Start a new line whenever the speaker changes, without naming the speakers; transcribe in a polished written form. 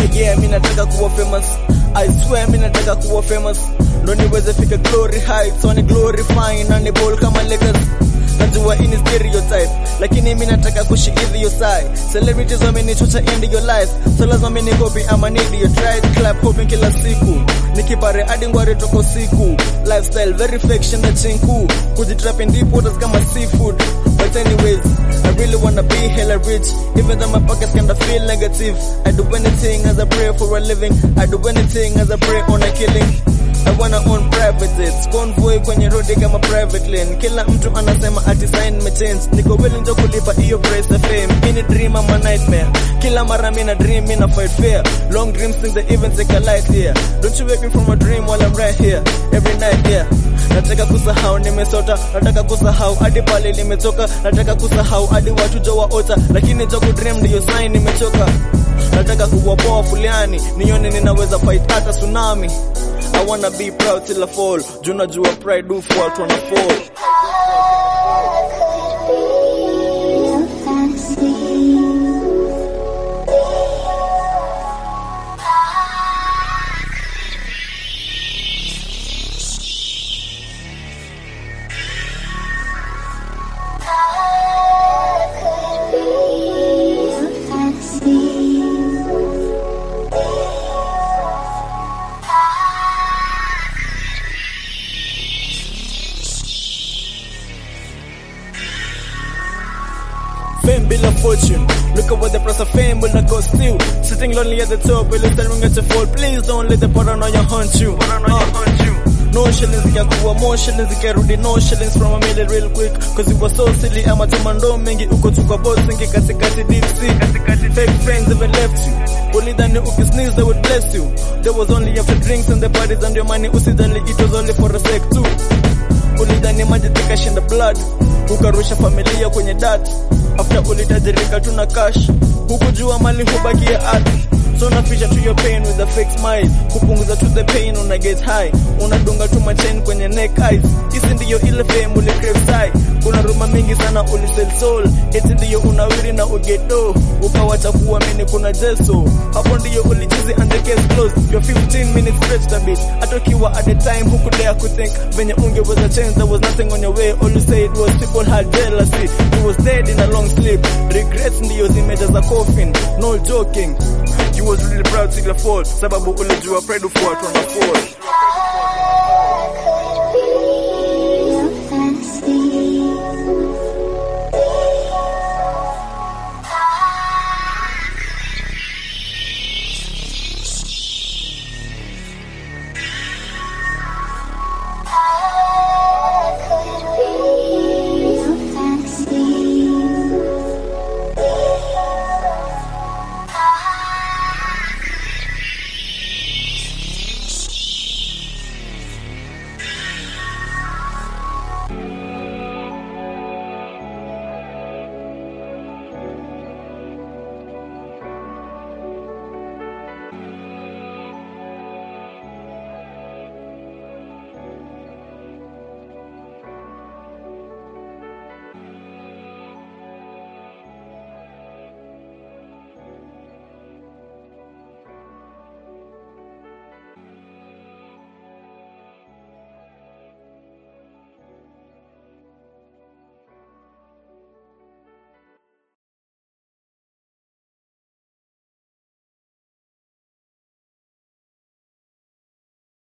yeah, mimi nataka kuwa famous. I swear mimi nataka kuwa famous. Ndo niweze fika glory heights, on glorifying na ni ball kama Lakers. Najua ini stereotype, lakini mimi nataka kushikidhi your side. Celebrities wamenichocha into your life, so lazima mimi copy ama need you try to clap hoping kila siku. Nikipare hadi ngware toko siku. Lifestyle very fiction na chinku. Kujitrap in deep waters kama seafood. But anyways, I really wanna be hella rich, even though my pockets kinda feel negative. I do anything as a pray for a living. I do anything as a pray on a killing. I wanna own private jets, convoy kwenye road kama private lane. Kila mtu anasema ati sign me change, niko willing to kulipa hiyo price of fame. Ini dream ama nightmare, kila mara mina dream, mina fight fair. Long dreams think they even take a light here. Don't you wake me from a dream while I'm right here, every night, yeah. Nataka kusahau nimesota, nataka kusahau hadi pale nimetoka. Nataka kusahau hadi watu jowa ota, lakini joku dream ndiyo sign nimechoka. Nataka kuwa poa fulani, nione ninaweza fight hata tsunami. I wanna be proud till I fall. Juna jua pride do fall, tryna fall. Fame below fortune. Look at what the price of fame will not cost you. Sitting lonely at the top, will staring at your fall. Please don't let the paranoia haunt you. No shillings ikakuwa, more shillings ikarudi. No shillings from a million real quick, cause you were so silly. Ama tumando mengi uko tuka bossing katikati deep sea. Fake friends even left you. Ulidhani ukisneeze they would bless you. There was only after drinks and the parties and your money. Usidhani it was only for a sec too. Ulidhani maji tikashinda blood, ukarusha familia kwenye dat. After ulitajirika tuna cash, hukujua mali hubakia ardhi. So naficha to your pain with a fake smile, kupunguza to the pain una get high. Unadunga tu machain kwenye neck eyes. Isi ndiyo ile fame uli crave side. Kuna rumor mingi sana uli sell soul. Eti ndiyo unawiri na ugeto, ukawacha kuamini kuna jeso. Hapo ndiyo ulichizi and the case closed. Your 15 minutes stretched a bit. Atokiwa at the time hukudea kuthink venye ungeweza change. There was nothing on your way, all you say it was people had jealousy. You was dead in a long sleep. Regrets ndiyo zimejaza coffin, no joking. You was really proud till you fall, sababu ulijua pride ufuatwa na fall.